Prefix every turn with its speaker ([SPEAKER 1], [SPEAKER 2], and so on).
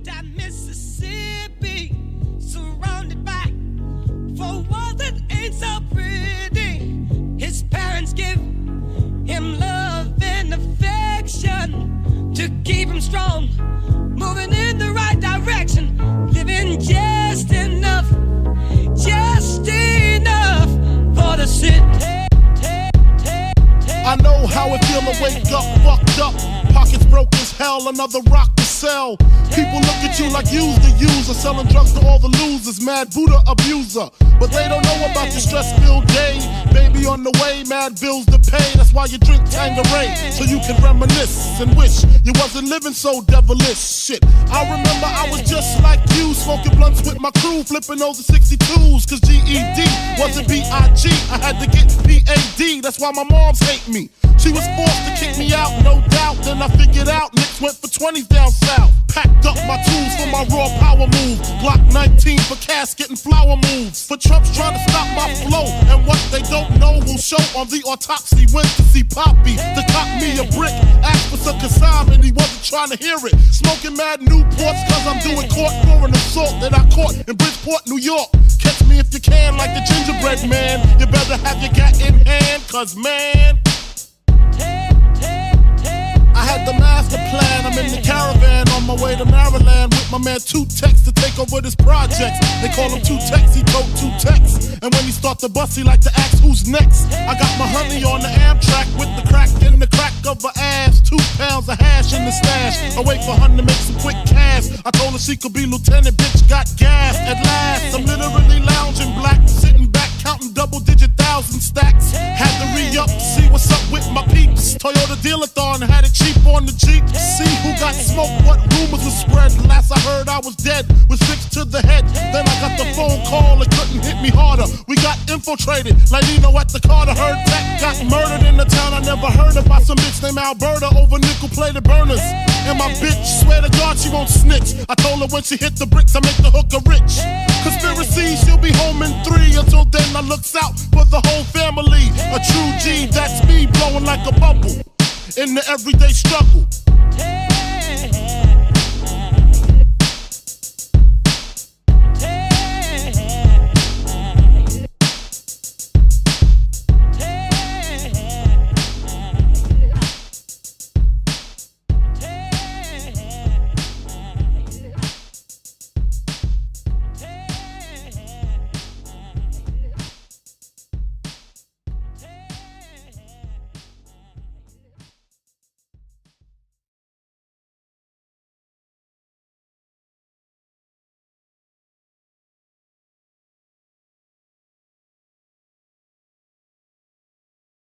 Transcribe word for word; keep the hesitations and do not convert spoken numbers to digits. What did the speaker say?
[SPEAKER 1] that Mississippi, surrounded by four walls that ain't so pretty. His parents give him love and affection to keep him strong, moving in the right direction, living just enough, just enough for the city.
[SPEAKER 2] I know how it feel to wake up fucked up, pockets broke as hell, another rock to sell. People look at you like you's the user, selling drugs to all the losers, mad Buddha abuser. But they don't know about your stress-filled day. Baby on the way, mad bills to pay. That's why you drink Tanqueray, so you can reminisce and wish you wasn't living so devilish. Shit, I remember I was just like you, smoking blunts with my crew, flipping those sixty-twos, cause G E D wasn't B I G. I had to get P A D, that's why my moms hate me. She was forced to kick me out, no doubt. Then I figured out Knicks went for twenties down south. Packed up my tools for my raw power move. Glock nineteen for casket and flower moves. For Trump's trying to stop my flow, and what they don't know will show on the autopsy. Went to see Poppy to cop me a brick. Asked for some consignment, he wasn't trying to hear it. Smoking mad Newports cause I'm doing court for an assault that I caught in Bridgeport, New York. Catch me if you can like the gingerbread man. You better have your gat in hand, cause man, I had the master plan. I'm in the caravan on my way to Maryland with my man Two Tex to take over this project. They call him Two Tex, he told Two Tex. And when he start to bust, he like to ask who's next. I got my honey on the Amtrak with the crack in the crack of her ass. Two pounds of hash in the stash. I wait for her to make some quick cash. I told her she could be lieutenant, bitch got gas. At last, I'm literally lounging black, sitting back, counting double-digit thousand stacks. Had to re-up to see what's up with my peeps. Toyota Dealathon had it cheap on the Jeep. See who got smoked, what rumors were spread. Last I heard I was dead, was fixed to the head. Then I got the phone call, it couldn't hit me harder. We got infiltrated, like Nino at the Carter. Heard Tech got murdered in the town I never heard of by some bitch named Alberta over nickel-plated burners. And my bitch, swear to God she won't snitch. I told her when she hit the bricks I make the hooker rich. Conspiracy, she'll be home in three. Until then I looks out for the whole family. A true G, that's me blowing like a bubble in the everyday struggle.